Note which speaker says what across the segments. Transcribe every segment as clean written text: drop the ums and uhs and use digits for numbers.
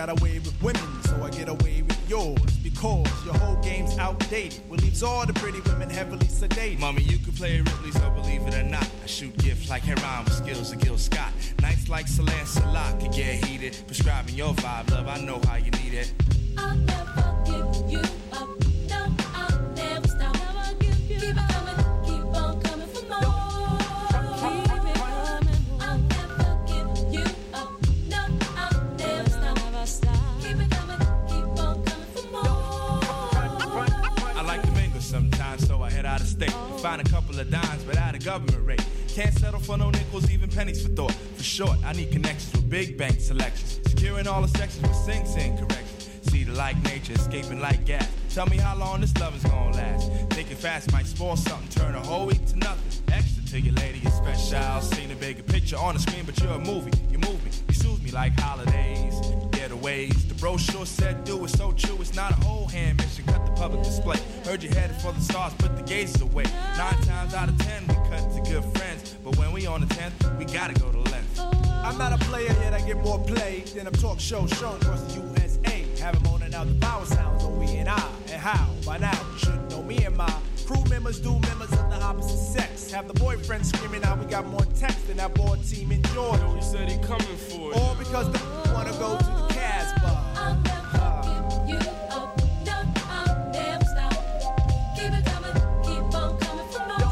Speaker 1: got away with women, so I get away with yours. Because your whole game's outdated, what leaves all the pretty women heavily sedated.
Speaker 2: Mommy, you can play Ripley, so believe it or not, I shoot gifts like Heron with skills of Gil Scott. Nights like Celine Salat can get heated. Prescribing your vibe, love, I know how you need it.
Speaker 3: I'll never give you up. No, I'll never stop. I'll give you keep it coming, keep on coming for more. Keep it coming. I'll never give you up. No, I'll never stop. Keep it coming, keep on coming for more.
Speaker 2: I like to mingle sometimes, so I head out of state. Find a couple of dimes, but at a government rate. Can't settle for no nickels, even pennies for thought. For short, I need connections with big bank selections. Securing all the sections with Sing corrections. See the like nature, escaping like gas. Tell me how long this love is gonna last. Thinking fast might spoil something, turn a whole week to nothing. Extra to your lady is special. Seen a bigger picture on the screen, but you're a movie. You move me, you soothe me like holidays. Yeah, the ways the brochure said do is so true. It's not a whole hand mission, cut the public display. Heard you headed for the stars, put the gazes away. 9 times out of 10 we cut to good friends, but when we on the 10th, we gotta go to length.
Speaker 1: I'm not a player yet, I get more play than a talk show shown across the USA. Have them moaning out the power sounds on we and I. And how? By now, you should know me and my crew members do members of the opposite sex. Have the boyfriend screaming out we got more text than that board team in Georgia.
Speaker 4: Yo, he said he coming for it.
Speaker 1: All because the wanna go to the Casbah.
Speaker 3: I'll never give you up. No, I'll never stop. Keep it coming, keep on coming for more.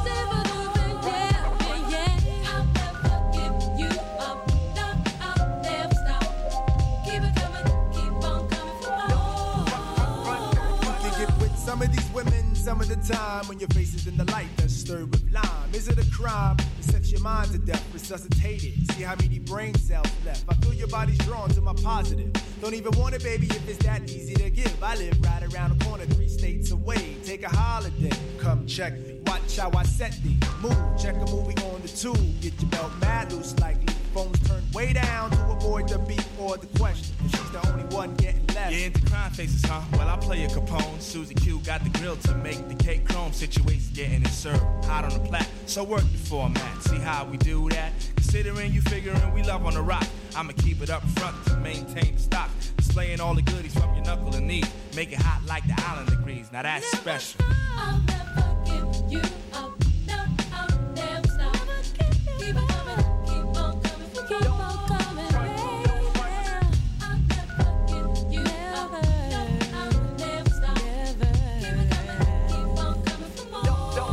Speaker 3: Yeah. I'll never give you up. No, I'll never stop. Keep it coming, keep on coming for more.
Speaker 1: You can get with some of these women some of the time when your face is in the light that's stirred with lime. Is it a crime to set your mind to death, resuscitate it? See how many brain cells left. I feel your body's drawn to my positive. Don't even want it, baby, if it's that easy to give. I live right around the corner, 3 states away. Take a holiday, come check me. Watch how I set the mood. Check a movie on the tube. Get your belt mad loose like leaf. Phones turn way down to avoid the beat or the question. If she's the only one getting left.
Speaker 2: You into crime faces, huh? Well, I play a Capone. Susie Q got the grill to make the cake chrome. Situation getting it served hot on the plat. So work the format. See how we do that? Considering you figuring we love on the rock. I'ma keep it up front to maintain the stock. Displaying all the goodies from your knuckle and knee. Make it hot like the island degrees. Now that's special.
Speaker 3: I'll never give you up. No, I'll never stop. Keep it coming, keep on coming, keep on coming. I'll never give you up. No, I'll never stop. Keep it coming, keep on coming for more.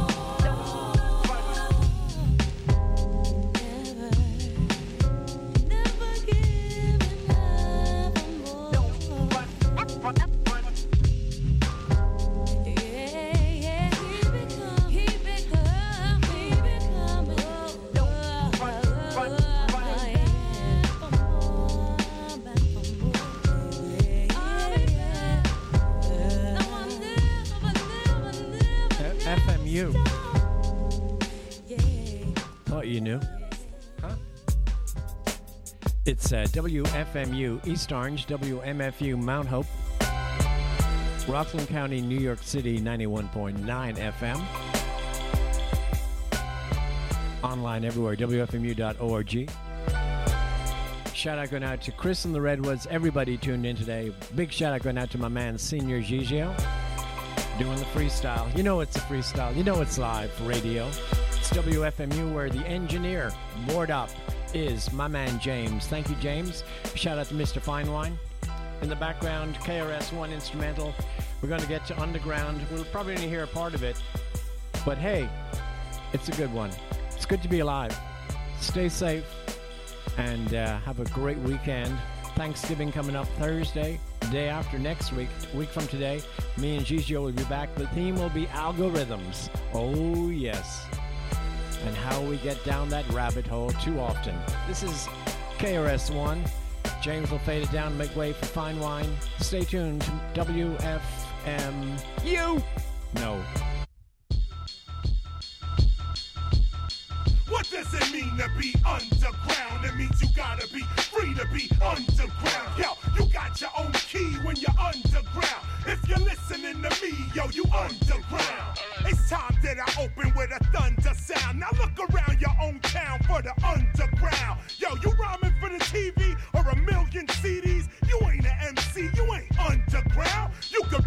Speaker 3: Never giving up more.
Speaker 5: FMU. Thought you knew. Huh? It's WFMU East Orange, WMFU Mount Hope, Rockland County, New York City, 91.9 FM. Online everywhere, WFMU.org. Shout out going out to Chris in the Redwoods. Everybody tuned in today. Big shout out going out to my man, Senior Gigio, doing the freestyle. You know it's a freestyle. You know it's live radio. It's WFMU where the engineer, board up, is my man James. Thank you, James. Shout out to Mr. Finewine. In the background, KRS-One instrumental. We're going to get to Underground. We'll probably only hear a part of it. But hey, it's a good one. It's good to be alive. Stay safe and have a great weekend. Thanksgiving coming up Thursday, the day after next week, a week from today. Me and Gigio will be back. The theme will be algorithms. Oh, yes. And how we get down that rabbit hole too often. This is KRS-One. James will fade it down, make way for Fine Wine. Stay tuned to WFMU. No.
Speaker 6: What does it mean to be underground? It means you gotta be free to be underground. Yo, you got your own key when you're underground. If you're listening to me, yo, you underground. It's time that I open with a thunder sound. Now look around your own town for the underground. Yo, you rhyming for the TV or a million CDs? You ain't an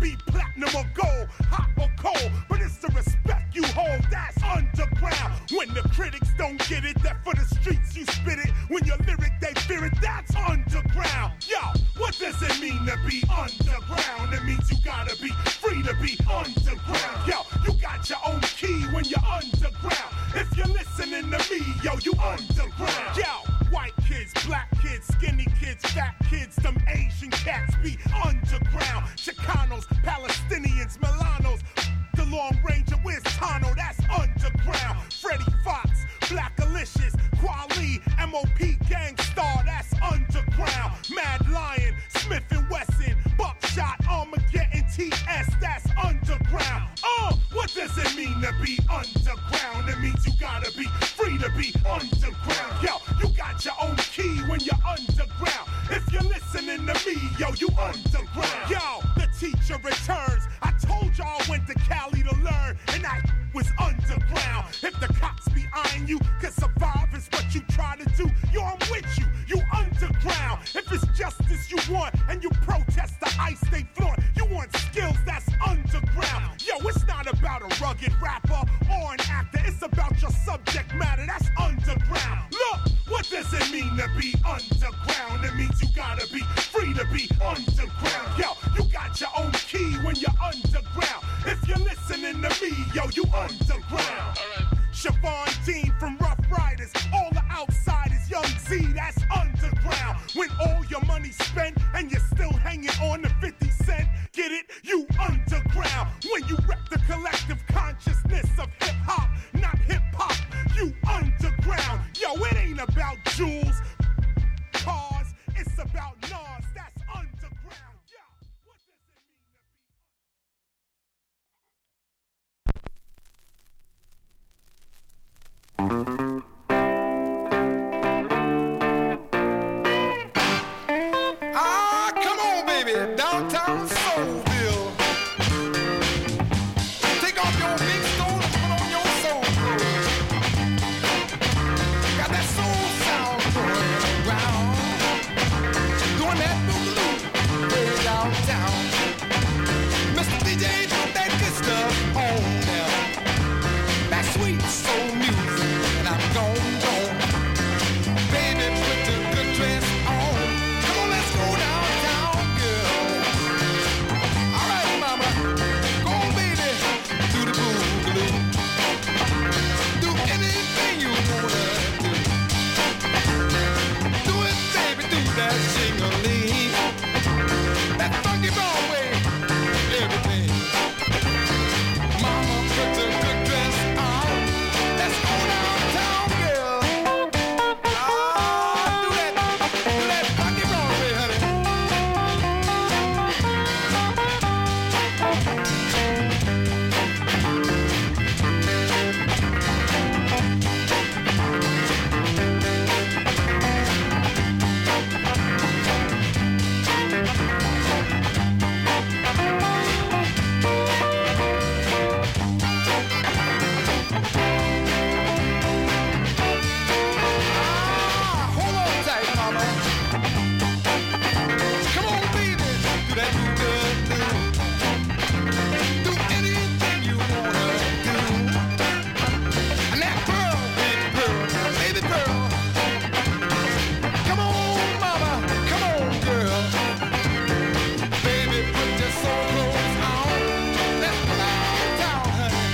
Speaker 6: be platinum or gold, hot or cold, but it's the respect you hold that's underground. When the critics don't get it, that for the streets you spit it. When your lyric they fear it, that's underground. Yo, what does it mean to be underground? It means you gotta be free to be underground. Yo, you got your own key when you're underground. If you're listening to me, yo, you underground. Yo, white kids, black kids, skinny kids, fat kids, them Asian cats be underground. Chicanos, Palestinians, Milanos, the Long Ranger, where's Tano? That's underground. Freddie Fox, Black Alicious, Quali, MOP Gangstar, that's underground. Mad Lion, Smith and Wesson, Buckshot, Armageddon, TS, that's underground. What does it mean to be underground? It means you gotta be free to be underground. Yo, you got your own key when you're underground. If you're listening to me, yo, you underground. Yo, the teacher returns. I told y'all I went to Cali to learn, and I was underground. If the cops be eyeing you, cause survive is what you try to do. Yo, I'm with you, you underground. If it's justice you want, and you protest the ice they flaunt, you want skills that's underground. Yo, it's not about a rugged rapper or an actor, it's about your subject matter, that's underground. Look, what does it mean to be underground? It means you gotta be free to be underground. Yo, you got your own key when you're underground. If you're listening to me, yo, you underground. Siobhan Dean from Rough Riders, all the outsiders, Young Z, that's underground. When all your money's spent and you're still hanging on to 50 cent, get it? You underground. When you rep the collective consciousness of hip-hop, not hip-hop, you underground. Yo, it ain't about jewels, cars, it's about Nas, that's underground. Yo, what does it mean to be
Speaker 4: come on, baby, downtown Soulville. Take off your big stone and put on your soul clothes. Got that soul sound going around, doing that boogaloo way downtown. Mr. DJ, put that good stuff on there. That sweet soul music, and I'm gone. Baby, put the good dress on. Come on, let's go downtown, girl. All right, mama, go on, baby, do the boogaloo. Do anything you wanna do. Do it, baby, do that jingling, that funky Broadway, everything. Mama, put the good dress on. Let's go downtown, girl. Do that funky Broadway, honey. Hold on tight, mama. Come on, baby, do that good do. Do anything you wanna do. And that pearl, big pearl, baby pearl. Come on, mama, come on, girl. Baby, put your soul clothes on. Let's go downtown, honey.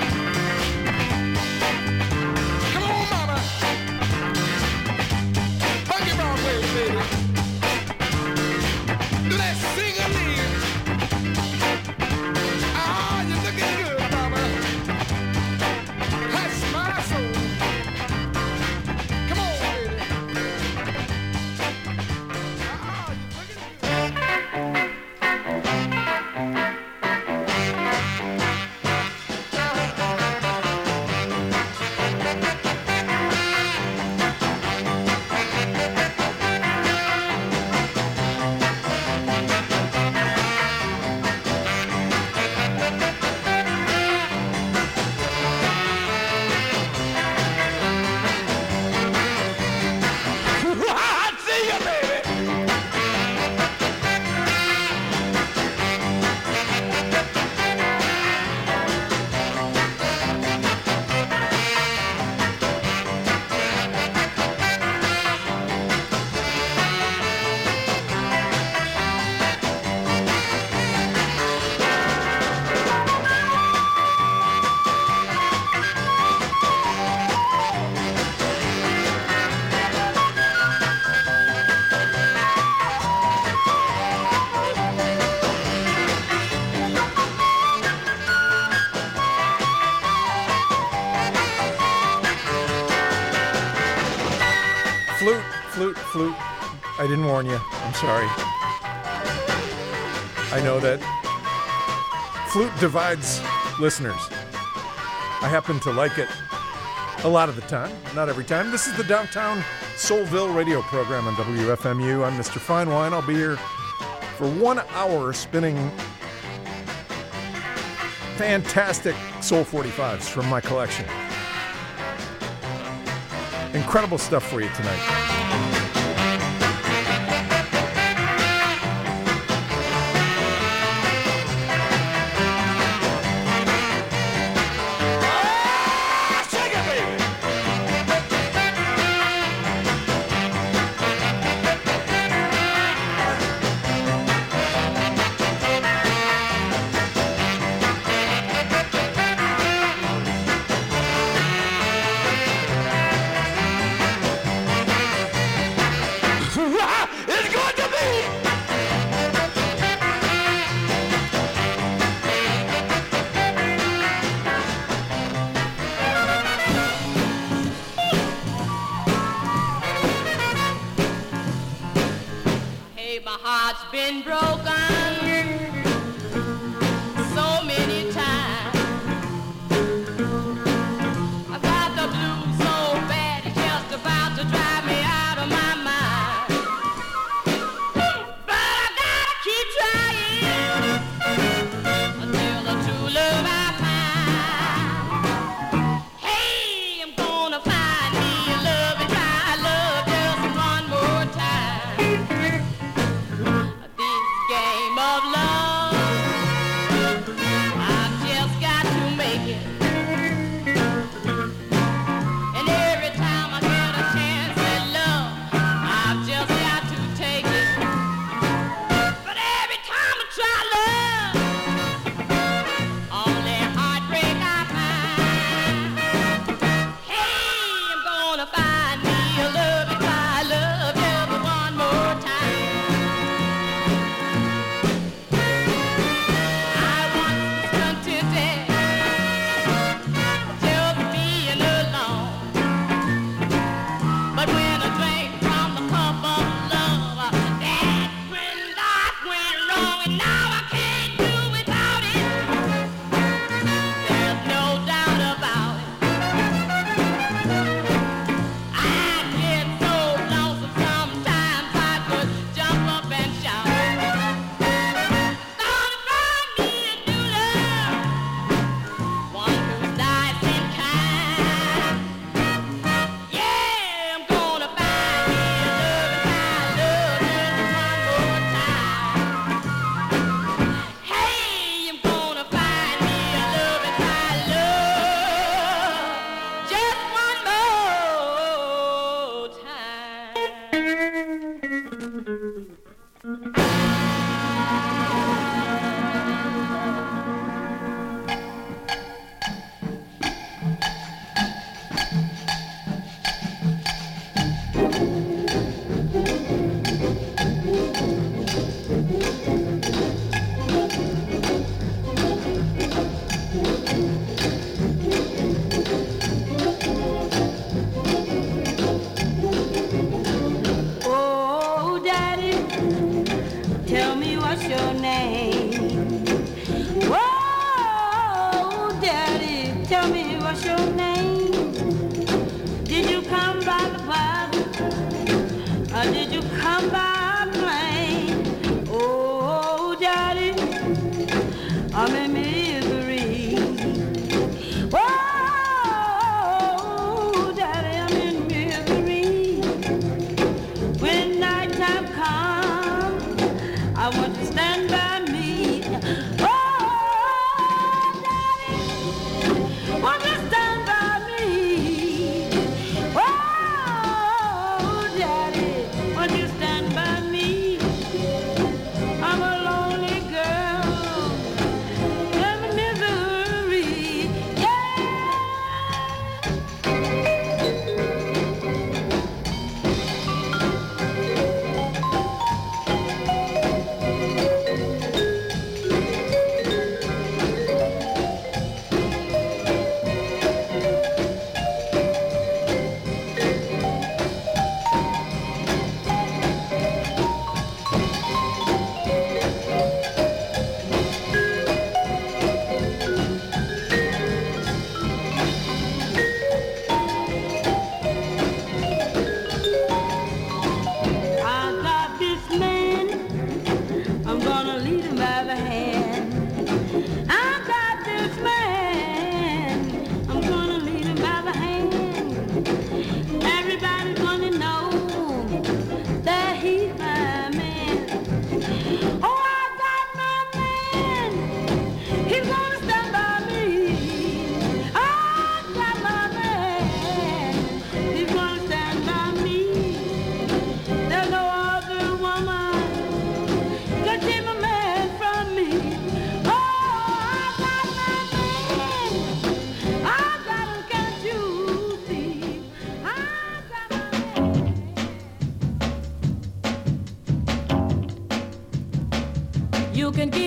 Speaker 4: Come on, mama. Funky Broadway, baby. Do that sing-a-ling. You're looking good, mama. Hush my soul. Come on, baby. You're looking good.
Speaker 7: flute. I didn't warn you. I'm sorry. I know that flute divides listeners. I happen to like it a lot of the time, not every time. This is the Downtown Soulville radio program on WFMU. I'm Mr. Fine Wine. I'll be here for 1 hour spinning fantastic Soul 45s from my collection. Incredible stuff for you tonight.
Speaker 8: I'm a lonely girl.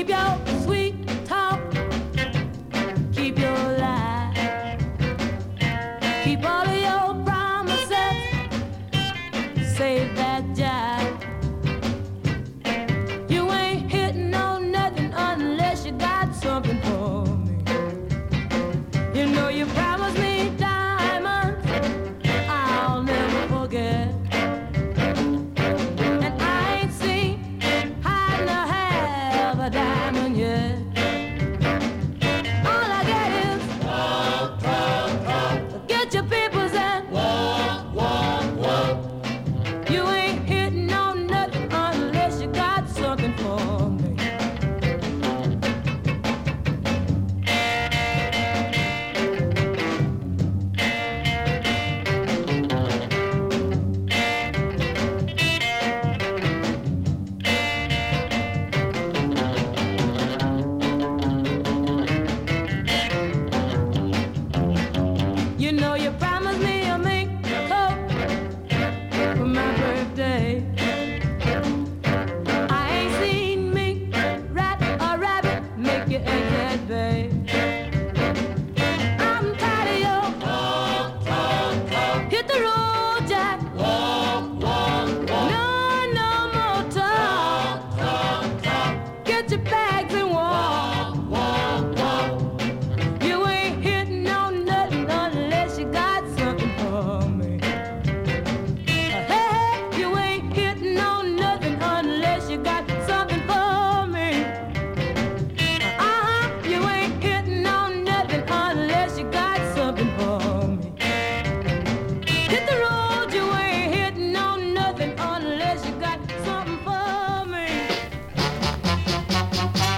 Speaker 3: Keep your sweet talk, keep your lie, keep all of your promises, save that jive. You ain't hitting on nothing unless you got something for me. You know you promised me diamonds, I'll never forget. And I ain't seen hide nor have a diamond yet. All I get is walk, walk, walk. Get your papers and walk, walk, walk. You ain't hitting on nothing unless you got something for me. You know you promised me a mink coat for my birthday. I ain't seen mink, rat, or rabbit make you egg that babe. I'm tired of your walk, walk, walk. Hit the road, Jack. Walk, walk, walk. No more talk. Walk, walk, walk. Get your bags and walk, walk, walk. You ain't hitting on nothing unless you got something for me. Hey, you ain't hitting on nothing unless you got something for me. You ain't hitting on nothing unless you got something for me. Hit the road, you ain't hitting on nothing unless you got something for me.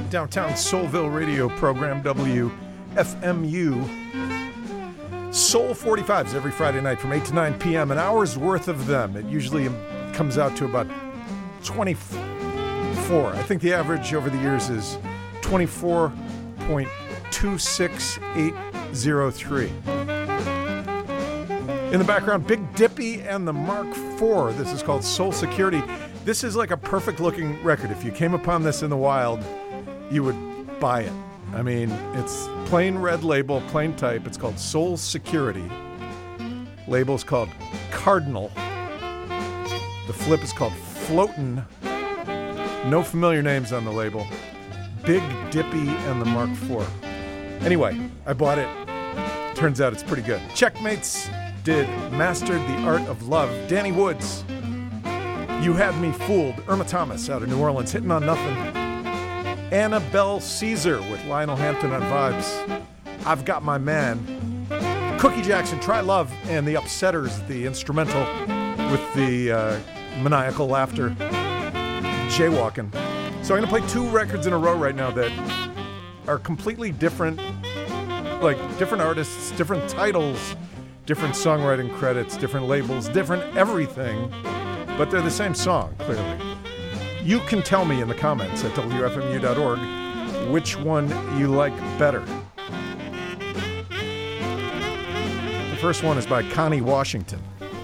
Speaker 7: Downtown Soulville radio program, WFMU. Soul 45s every Friday night from 8 to 9 p.m., an hour's worth of them. It usually comes out to about 24. I think the average over the years is 24.26803. In the background, Big Dippy and the Mark IV. This is called Soul Security. This is like a perfect-looking record. If you came upon this in the wild, you would buy it. I mean, it's plain red label, plain type. It's called Soul Security. Label's called Cardinal. The flip is called Floatin'. No familiar names on the label. Big Dippy and the Mark IV. Anyway, I bought it. Turns out it's pretty good. Checkmates did Mastered the Art of Love. Danny Woods, You Had Me Fooled. Irma Thomas out of New Orleans, Hitting on Nothing. Annabelle Caesar with Lionel Hampton on Vibes. I've Got My Man. Cookie Jackson, Try Love, and the Upsetters, the instrumental with the maniacal laughter, Jaywalking. So I'm going to play two records in a row right now that are completely different, like different artists, different titles, different songwriting credits, different labels, different everything, but they're the same song, clearly. You can tell me in the comments at WFMU.org which one you like better. The first one is by Connie Washington.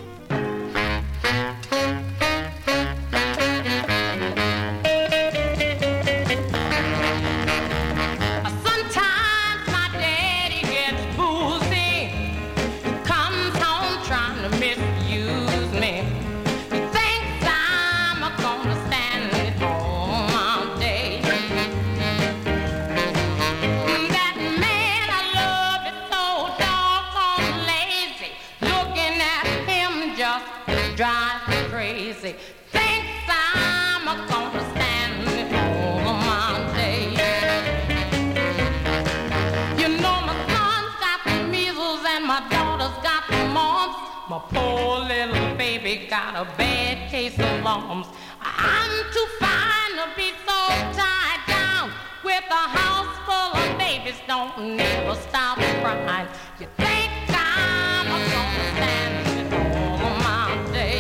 Speaker 8: Sometimes my daddy gets boozy, comes home trying to misuse me. He thinks I'm gonna stand it home all day. That man I love is so doggone lazy. Looking at him just drives me crazy. Thinks I'm gonna stand it home all day. You know my son's got the measles and my daughter's got the mumps. My poor little baby got a bad case of lumps. I'm too fine to be so tied down with a house full of babies. Don't never stop crying. You think I'm gonna stand it all my day?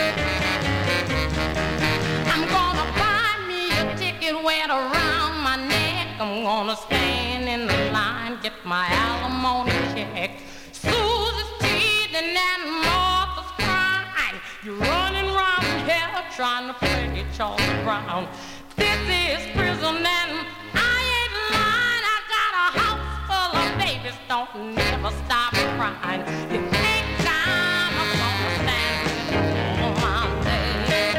Speaker 8: I'm gonna buy me a ticket wet around my neck. I'm gonna stand in the line, get my alimony check. Susie's teething and Martha's crying. You're running round here trying to play Charlie Brown. This is prison and I ain't lying. I got a house full of babies. Don't never stop crying. You think I'm gonna stand it all my day?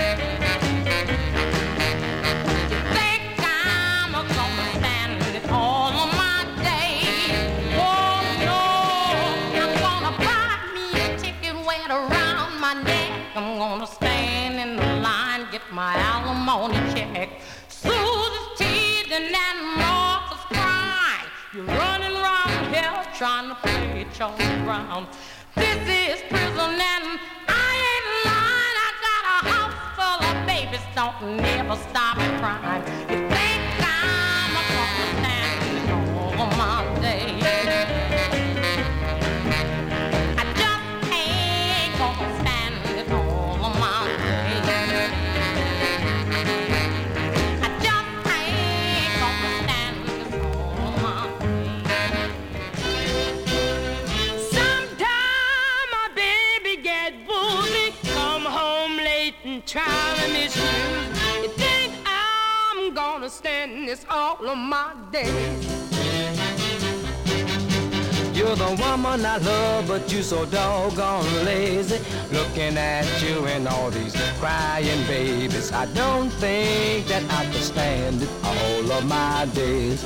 Speaker 8: You think I'm gonna stand it all my day? Oh no, I'm gonna buy me a ticket wet around my neck. I'm gonna stand in the line, get my alimony check. Susie's teething and Martha's crying. You're running around here trying to play Charlie Brown. This is prison and I ain't lying. I got a house full of babies. Don't never stop crying. You think I'm gonna stand it all my day? I just ain't gonna stand it all my day. I just ain't gonna stand it all my day. Sometime my baby get woozy, come home late and try to misuse. You think I'm gonna stand this all of my days?
Speaker 9: You're the woman I love, but you so doggone lazy. Looking at you and all these crying babies. I don't think that I could stand it all of my days.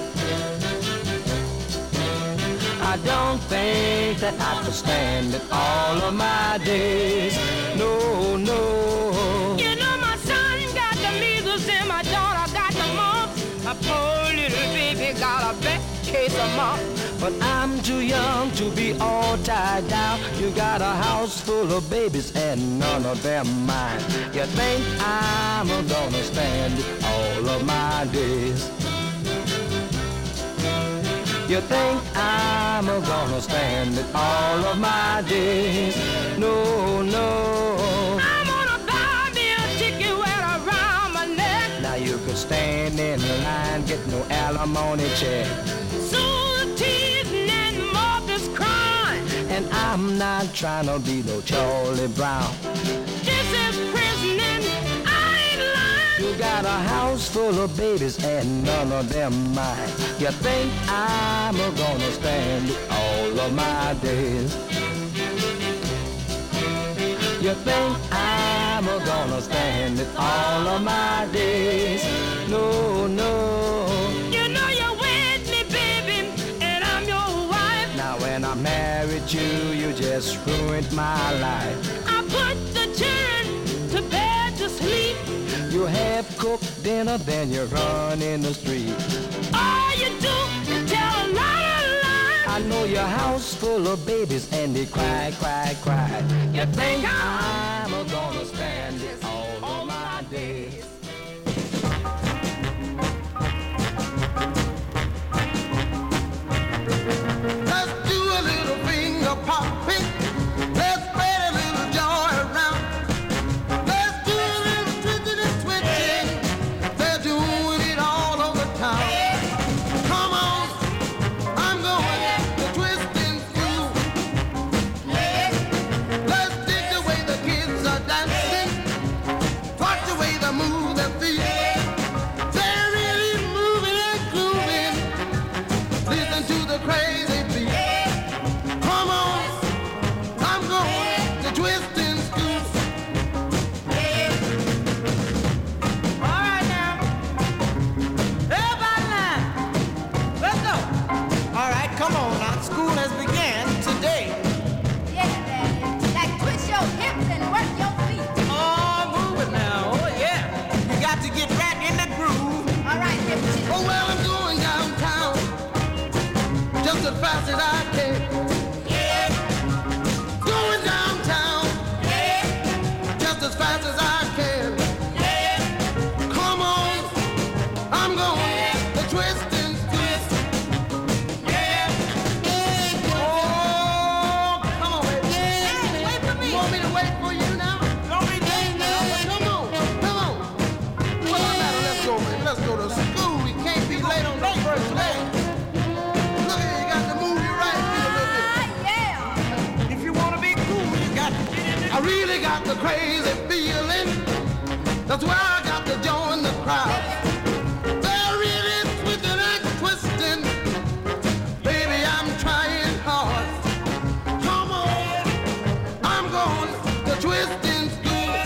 Speaker 9: I don't think that I could stand it all of my days. No, no.
Speaker 8: You know my son got the measles and my daughter got the mumps. My poor little baby got a bad case of mumps.
Speaker 9: But I'm too young to be all tied down. You got a house full of babies and none of them mine. You think I'm gonna stand it all of my days? You think I'm gonna stand it all of my days? No, no.
Speaker 8: I'm gonna buy me a ticket right around my neck.
Speaker 9: Now you could stand in the line, get no alimony check.
Speaker 8: Soon teasing and Martha's crying.
Speaker 9: And I'm not trying to be no Charlie Brown.
Speaker 8: This is prison and I ain't lying.
Speaker 9: You got a house full of babies and none of them mine. You think I'm gonna stand it all of my days? You think I'm gonna stand it all of my days? No, no.
Speaker 8: You know you're with me, baby, and I'm your wife.
Speaker 9: Now when I married you, you just ruined my life.
Speaker 8: I put the children to bed to sleep.
Speaker 9: You have cooked dinner, then you run in the street.
Speaker 8: All you do is tell a lot of lies.
Speaker 9: I know your house full of babies and they cry, cry, cry. You think I'm gonna stand it all of my days?
Speaker 4: Let's do a little finger popping. Let's spread a little joy around. Let's do a little twisting and switching. They're doing it all over town. Come on, I'm going to twist and screw. Let's dig the way the kids are dancing. Watch the way they move their feet. They're really moving and grooving. Listen to the crazy beat. Come on, I'm going to twist and scoop. All right now, everybody now, let's go. All right, come on now, school has began today.
Speaker 3: Yeah, Daddy. Like twist your hips and work your feet.
Speaker 4: Oh, move it now, oh yeah. You got to get right in the groove.
Speaker 3: All right, hip chip.
Speaker 4: Oh well, I'm going downtown just as fast as I can. Yeah. Going downtown. Yeah. Just as fast as I can. Yeah. Come on, I'm going to twist and twist. Yeah. Oh, come on, baby.
Speaker 3: Hey, wait for me.
Speaker 4: You want me to wait for you now? Don't be late now. Come on, come on. What's the matter? Let's go, baby. Let's go to school. We can't be late on the first day. Look here, you got to move your right feet a little bit.
Speaker 3: Ah, yeah.
Speaker 4: If you want to be cool, you got to get in it. I really got the crazy feeling. That's why I got to join the crowd. They're really twisting and twisting. Baby, I'm trying hard. Come on, I'm going to twist and scoop.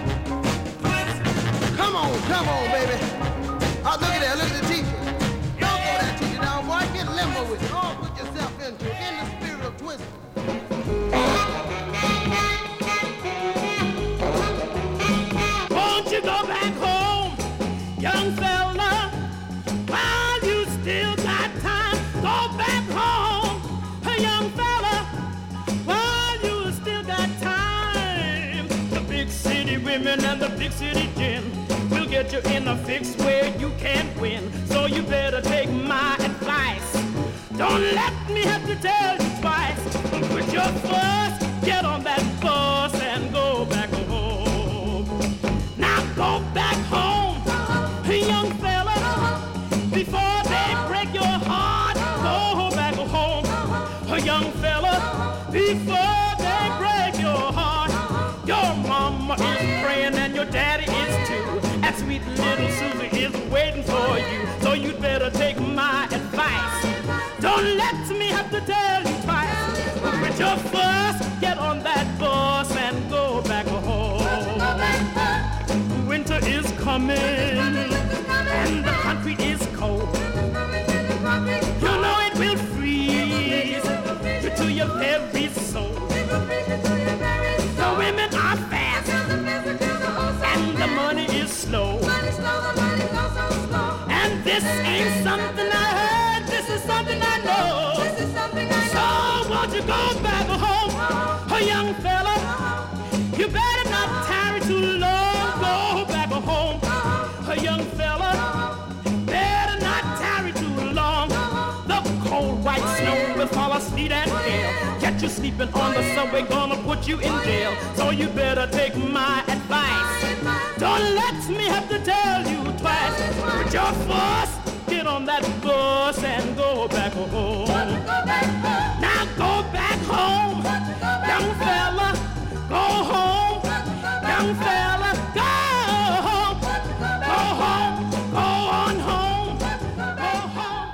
Speaker 4: Come on, baby. Oh, look at that, look at the teacher. Don't throw that teacher down, boy. Get limber with it. Oh, put yourself into it. In the spirit of twisting.
Speaker 8: Won't you go back home, young fella, while you still got time? Go back home, young fella, while you still got time. The big city women and the big city gin will get you in a fix where you can't win. So you better take my advice. Don't let me have to tell you twice. Put your first, get on that bus and go back home. Now go back home, young fella, before they break your heart. Go back home, young fella, before they break your heart. Your mama is praying and your daddy is too. And sweet little Susie is waiting for you. So you'd better take my advice. Don't let me have to tell you twice. Put your first, get on that bus and go back home. Winter is coming and the country is cold. You know it will freeze you to your very soul. The women are fast and the money is slow. And this ain't something I heard, this is something I know. So won't you go back home, young fella? You better not tarry too long. Go back home, young fella. Better not tarry too long. The cold
Speaker 10: catch you sleeping on the subway, gonna put you in jail. So you better take my advice. Don't let me have to tell you twice. Put your fuss, get on that bus and go back home. Now go back home, young fella. Go home, young fella. Go home, go home, go on home, go home.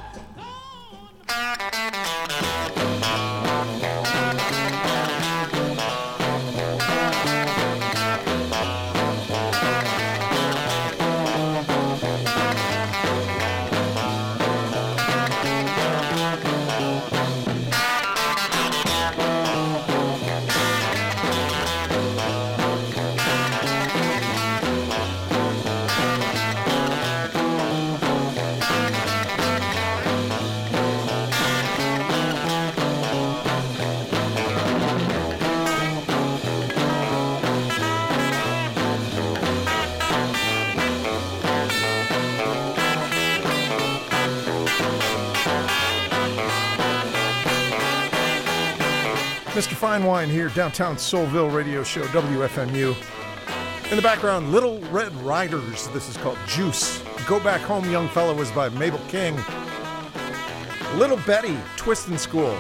Speaker 7: Mr. Fine Wine here, downtown Soulville radio show, WFMU. In the background, Little Red Riders. This is called Juice. Go Back Home, Young Fella was by Mabel King. Little Betty, Twist in School.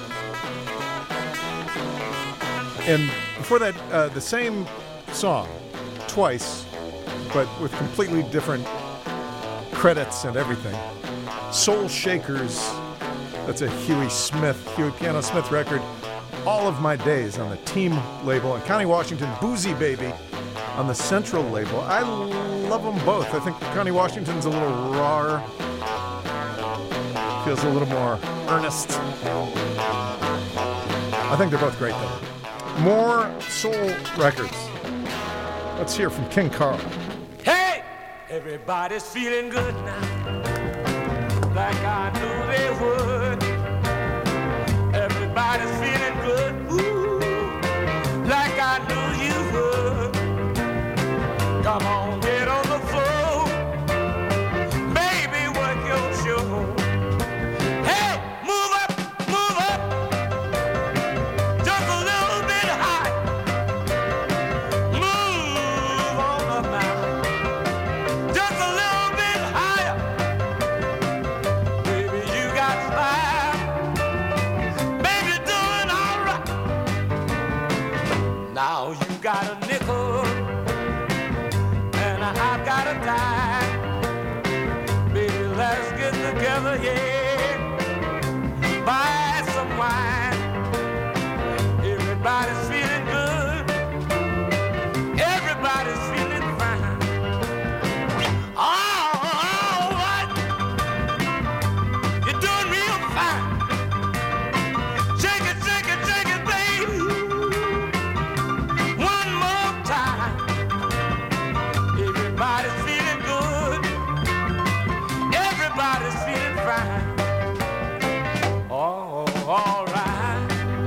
Speaker 7: And before that, the same song, twice, but with completely different credits and everything. Soul Shakers, that's a Huey Piano Smith record. All of My Days on the Team label, and Connie Washington, Boozy Baby on the Central label. I love them both. I think Connie Washington's a little rawer, feels a little more earnest. I think they're both great though. More soul records. Let's hear from King Carl.
Speaker 9: Hey, everybody's feeling good now, like I knew they would. Everybody's feeling good, ooh, like I knew you would. Come on, get on the floor, baby, work your show. Hey, move up, just a little bit high. Move on up now, just a little bit higher. Baby, you got fire. Baby, doing all right. Now you got a nickel, and I've got a dime. Baby, let's get together, yeah. Buy some wine. Everybody's feeling good. Everybody's feeling fine. All right. You're doing real fine. Shake it, baby. One more time. Everybody's feeling good. Everybody's feeling fine. Oh, all right.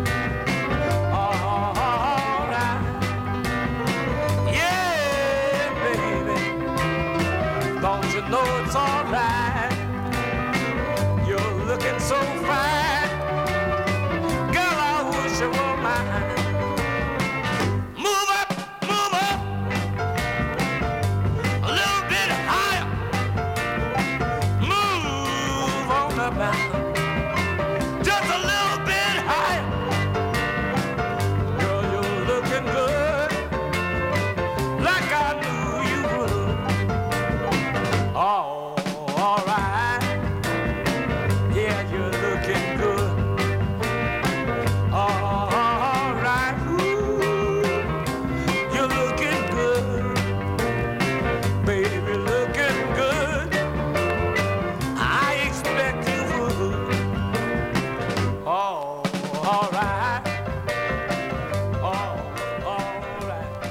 Speaker 9: All right. Yeah, baby. Don't you know it's all right? You're looking so fine. Girl, I wish you were mine. Move up, a little bit higher. Move on up now, just a little bit higher. Girl, you're looking good, like I knew you would. Oh, all right. Yeah, you're looking good. All right, ooh, you're looking good, baby, looking good. I expect you would. Oh, all right. Oh, all right.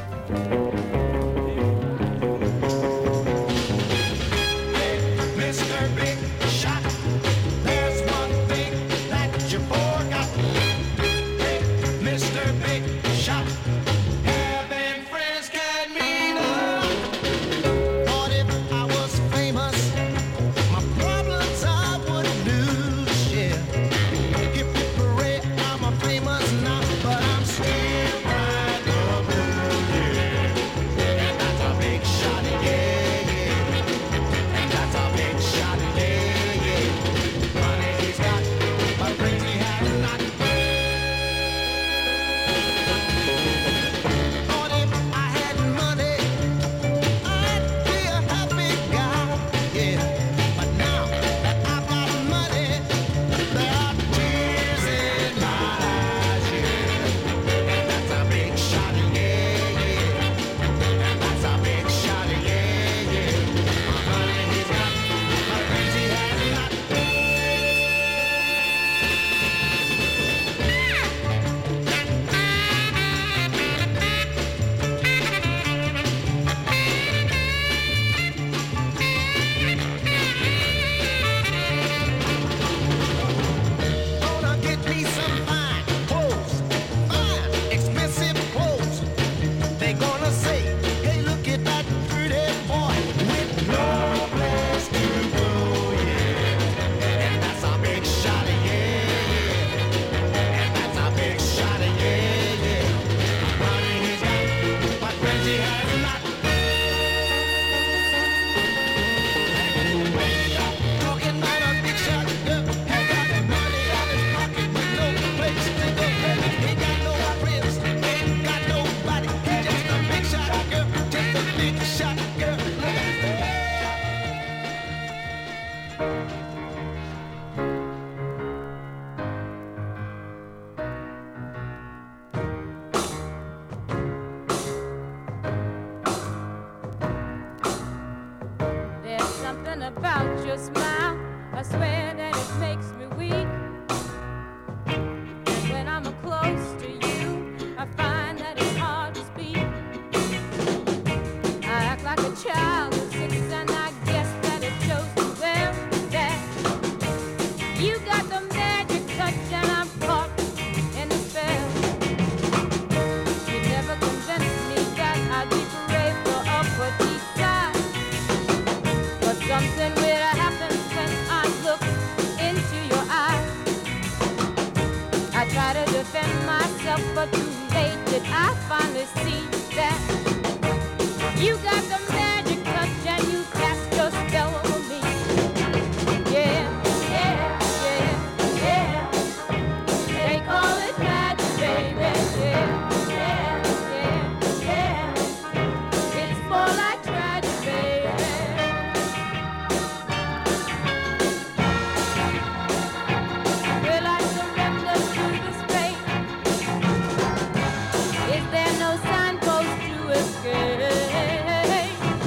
Speaker 4: Hey, Mr. Big Shot, there's one thing that you forgot. Hey, Mr. Big Shot, having friends can mean a lot. Thought if I was famous, my problems I wouldn't lose. Yeah, hip hip hooray, I'm a famous
Speaker 3: There's something about your smile, I swear that it makes me weak. And when I'm close to you, I find that it's hard to speak. I act like a child of 6, and I guess that it shows me well that you got the magic touch, and I'm caught in the spell. You never convinced me that I'd be brave or up or deep side. But something weird happens when I look into your eyes. I try to defend myself, but too late did I finally see that you got the magic touch and you cast your spell over me. Yeah, yeah, yeah, yeah. They call it magic, baby. Yeah, yeah, yeah, yeah. It's more like tragic, baby. Will I surrender to this fate? Is there no signpost to escape?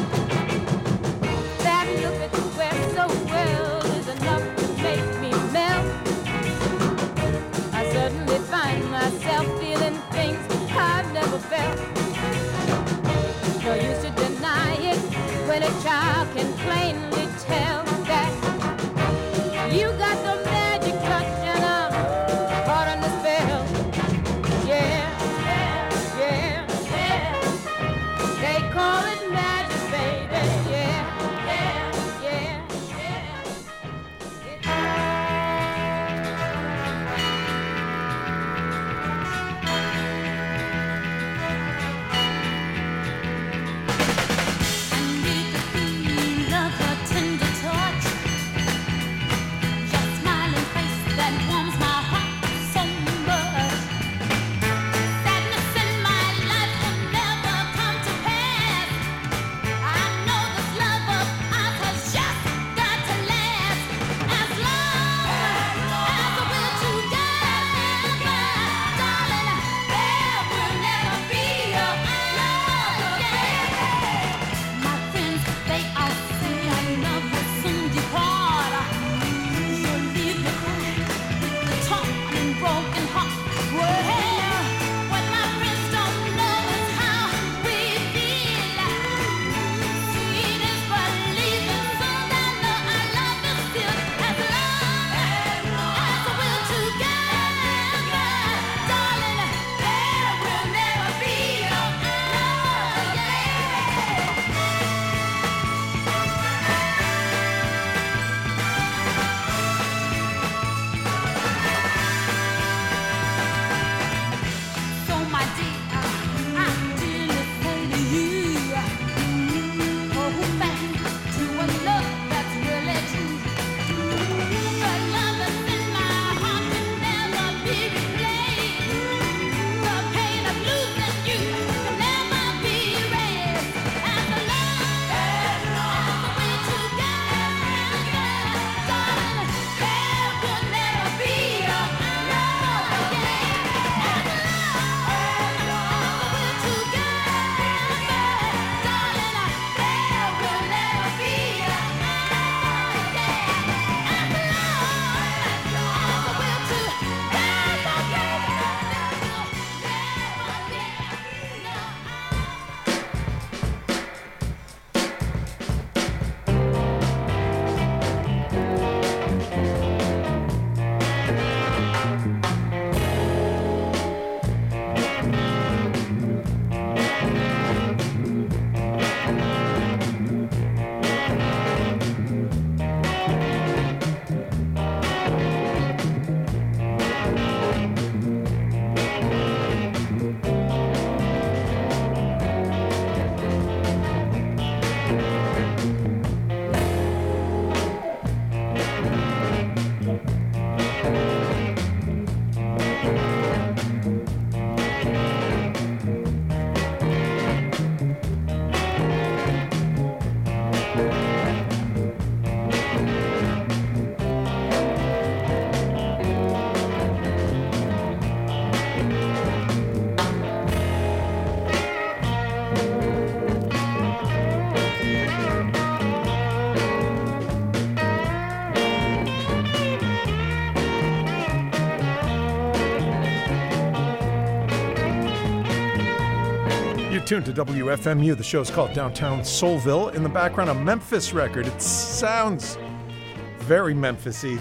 Speaker 7: tuned to WFMU. The show's called Downtown Soulville. In the background, a Memphis record. It sounds very Memphis-y.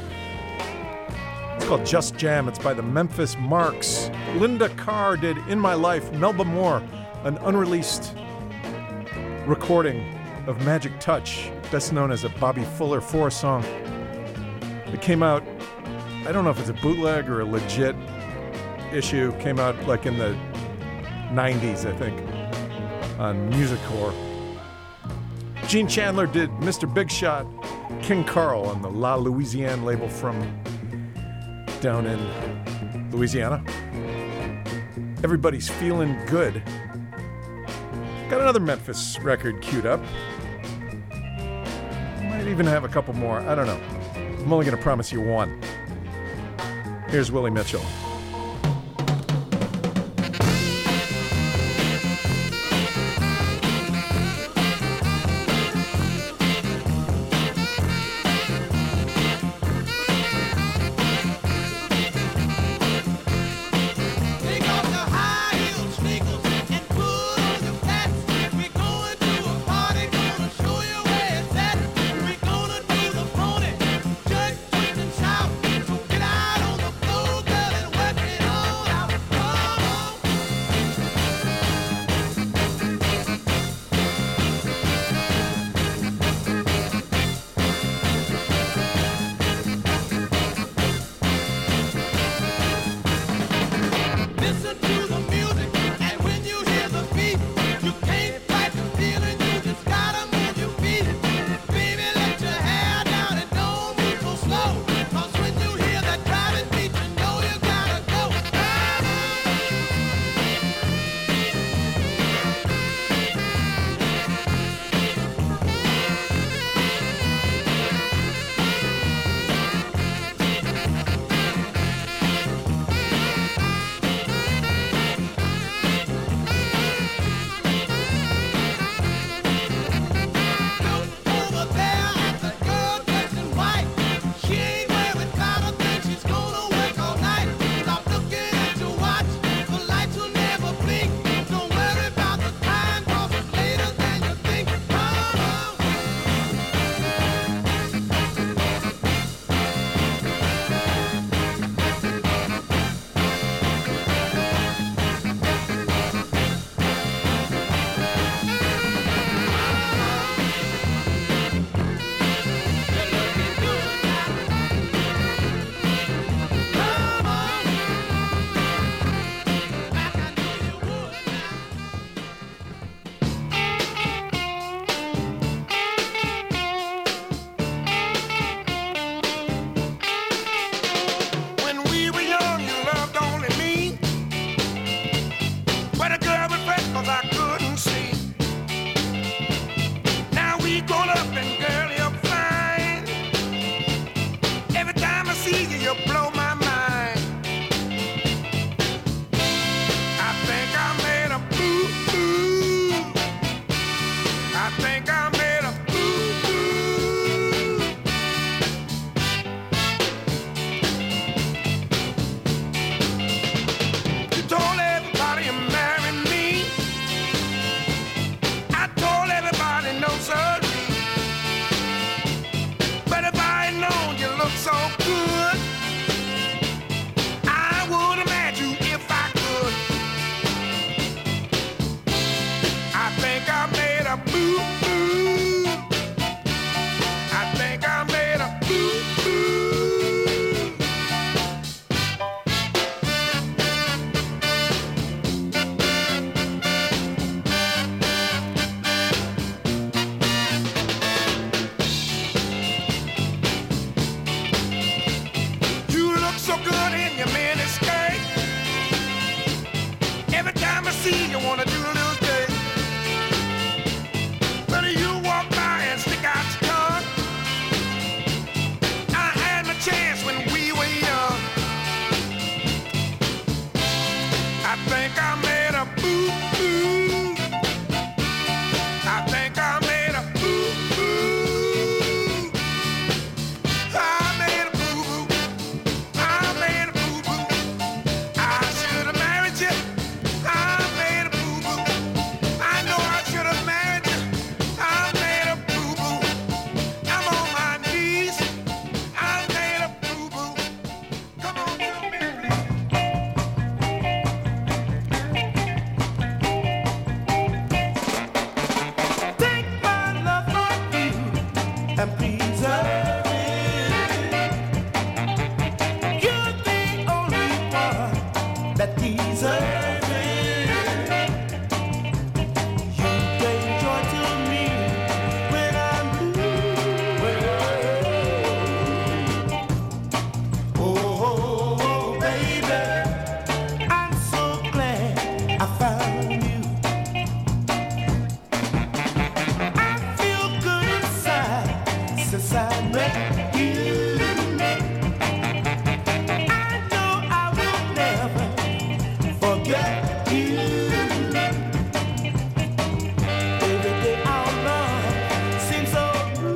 Speaker 7: It's called Just Jam. It's by the Memphis Marks. Linda Carr did In My Life. Melba Moore, an unreleased recording of Magic Touch, best known as a Bobby Fuller 4 song. It came out, I don't know if it's a bootleg or a legit issue. Came out like in the 90s, I think, on Music Core. Gene Chandler did Mr. Big Shot, King Carl on the La Louisiane label from down in Louisiana. Everybody's Feeling Good. Got another Memphis record queued up. Might even have a couple more. I don't know. I'm only going to promise you one. Here's Willie Mitchell.
Speaker 6: I should have married you. I made a boo-boo.
Speaker 4: deserve it. You're the only one that deserves it. You bring joy to me when I'm blue. Oh, baby, I'm so glad I found you. I feel good inside since I met you. I know I will never forget you. Every day our love seems so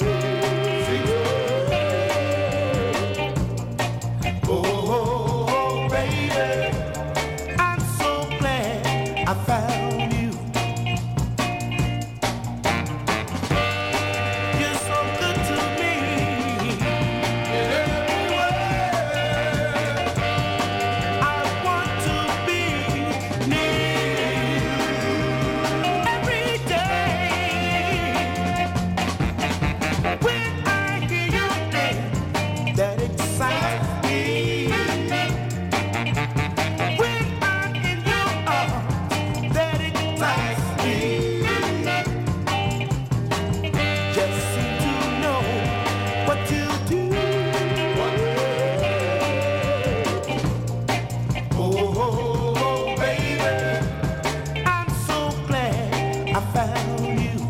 Speaker 4: oh, baby, I'm so glad I found you. You're so good to me. I want to be near you every day. When I hear your name, that excites me. When I'm in your arms, that excites me. Just seem to know what to do. Oh, baby, I'm so glad I found you.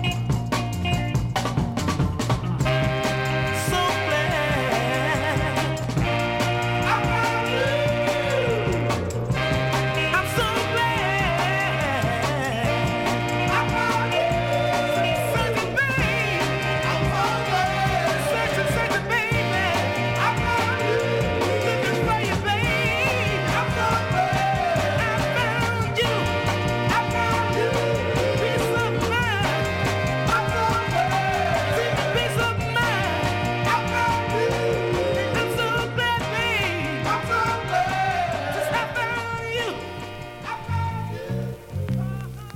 Speaker 4: So glad I found you. I'm so glad I found you. Such a baby, I found you. Such a baby, I found you. Looking for you, babe. I found you. I found you. Peace of mind. I found you. Peace of mind. I found you. I'm so glad, babe. I'm so glad. Just I found you. I found you.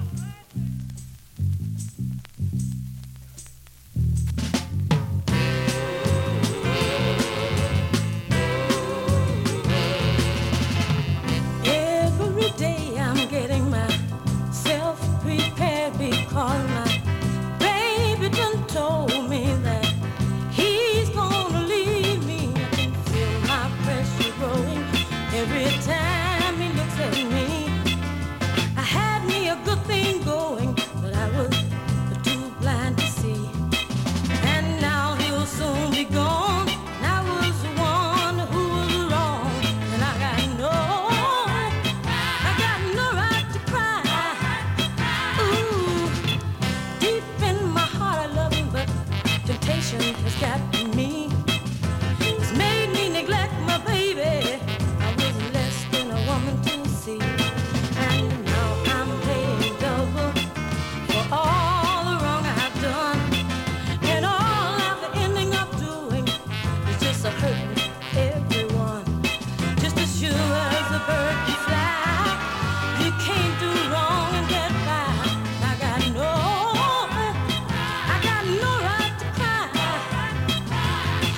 Speaker 3: Every day I'm getting myself prepared because my baby done told me that he's gonna leave me. I can feel my pressure growing every time he looks at me. I had me a good thing going, but I was too blind to see. And now he'll soon be gone. And I was the one who was wrong. And I got no right to cry. Ooh, deep in my heart I love him, but temptation has got me. It's made me neglect my baby. I was less than a woman to see. And now I'm paying double for all the wrong I've done. And all I'm ending up doing is just a hurting everyone. Just as sure as the bird can fly, you can't do wrong and get by. I got no right to cry.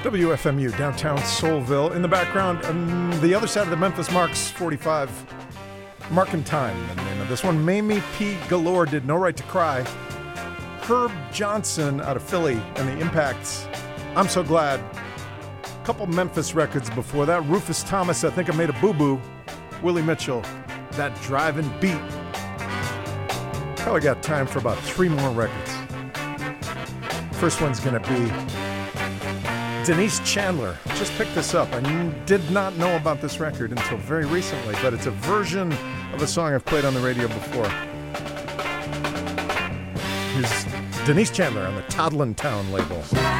Speaker 7: WFMU, downtown Soulville. In the background, the other side of the Memphis Marks 45. Mark and Time, the name of this one. Mamie P. Galore did No Right to Cry. Herb Johnson out of Philly and the Impacts. I'm So Glad. A couple Memphis records before that. Rufus Thomas, I Think I Made a Boo-Boo. Willie Mitchell, That Driving Beat. Probably got time for about 3 more records. First one's going to be Denise Chandler. Just picked this up. I did not know about this record until very recently, but it's a version of a song I've played on the radio before. Here's Denise Chandler on the Toddlin' Town label.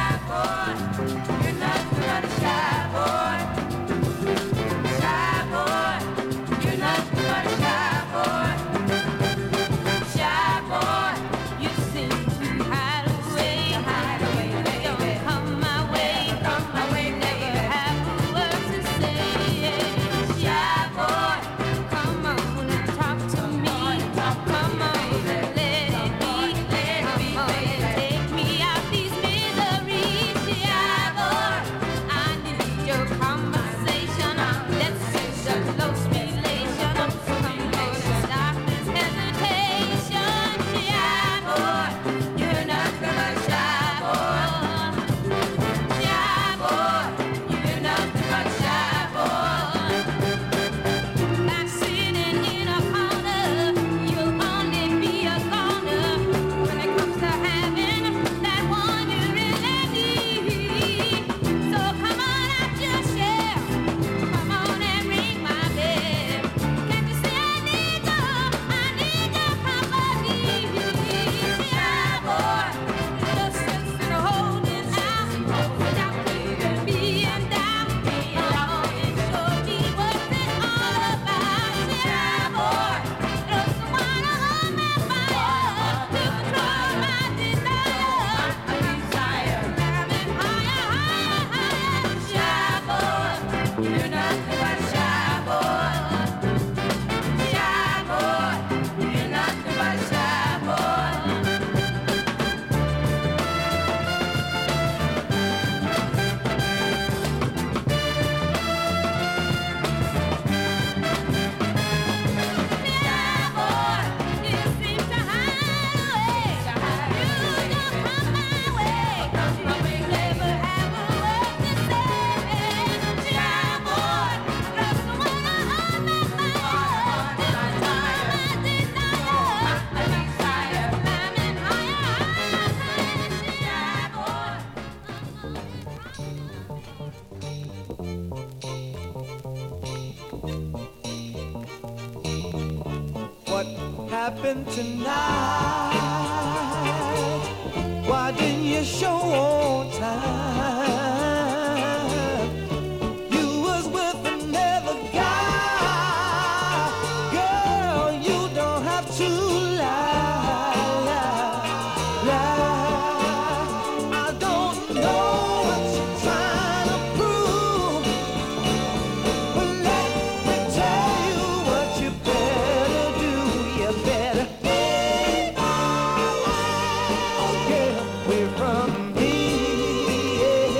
Speaker 11: happened tonight? Why didn't you show on time? You was with another guy. Girl, you don't have to lie. I don't know what you're trying to prove, but let me tell you what you better do. You better get away from me.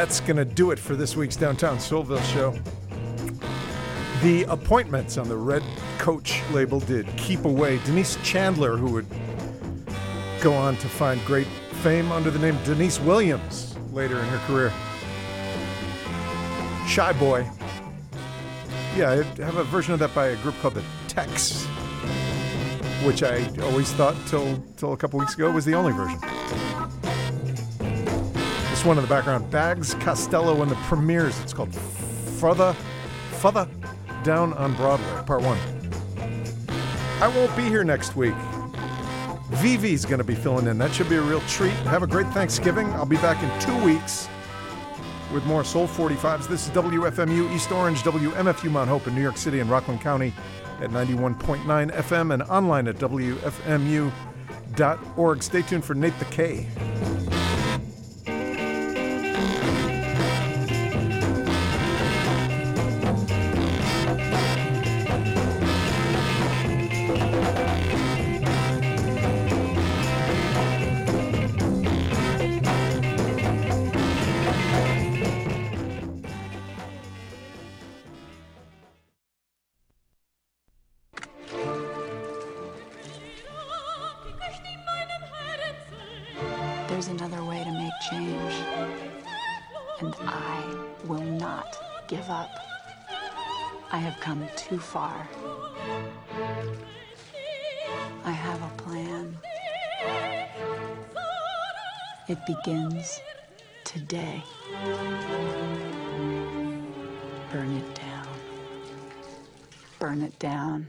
Speaker 7: That's going to do it for this week's Downtown Soulville show. The appointments on the Red Coach label did Keep Away. Denise Chandler, who would go on to find great fame under the name Denise Williams later in her career. Shy Boy. Yeah, I have a version of that by a group called the Tex, which I always thought till a couple weeks ago was the only version. This one in the background, Bags Costello and the Premiers. It's called Further Down on Broadway, Part 1. I won't be here next week. Vivi's going to be filling in. That should be a real treat. Have a great Thanksgiving. I'll be back in 2 weeks with more Soul 45s. This is WFMU East Orange, WMFU Mount Hope in New York City and Rockland County at 91.9 FM and online at WFMU.org. Stay tuned for Nate the K.
Speaker 12: There's another way to make change, and I will not give up. I have come too far. I have a plan. It begins today. Burn it down. Burn it down.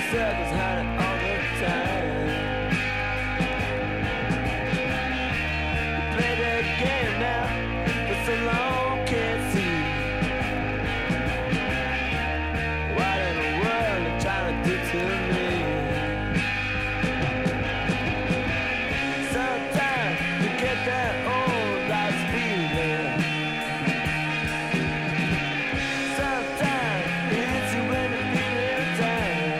Speaker 9: circles, honey, all the time. You play that game now for so long, can't see. What in the world you trying to do to me? Sometimes you get that old life's feeling. Sometimes it hits you when you feel it down.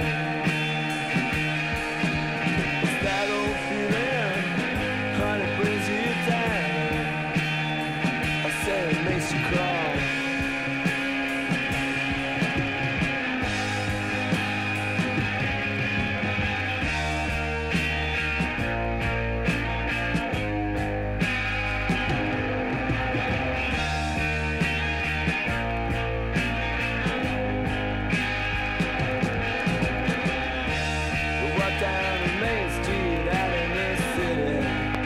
Speaker 9: It's that old feeling, honey, brings you down. I said it makes you crawl. We walk down the main street out in this city.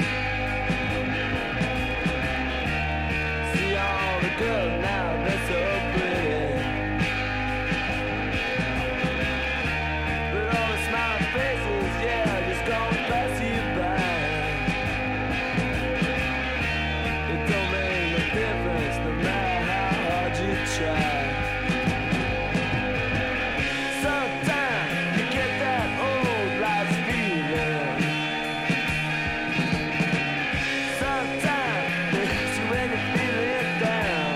Speaker 9: See all the girls now, they're so pretty. But all the smiling faces, yeah, just gonna pass you by. It don't make no difference, no matter how hard you try. Sometimes you get that old life's feeling. Sometimes it hits you when you feel it down.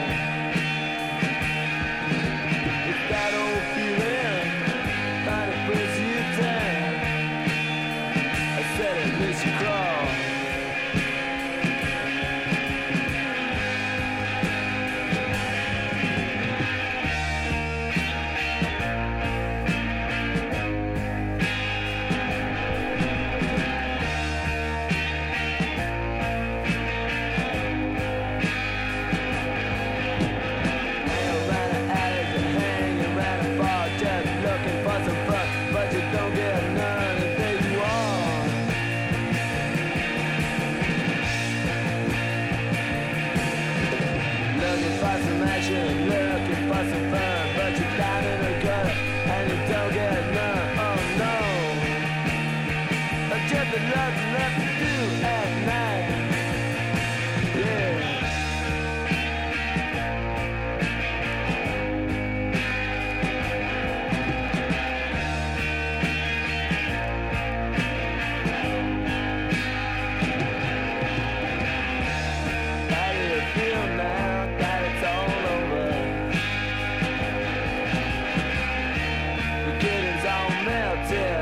Speaker 9: It's that old feeling, kind of brings you down. I said it makes you crawl. Hang around the alleys and hang around the bar, just looking for some fun, but you don't get none, and there you are. Looking for some action, looking for some fun, but you're down in the gutter, and you don't get none, oh no. Just the nothing left to do at night, yeah. How do you feel now that it's all over? The kittens all melted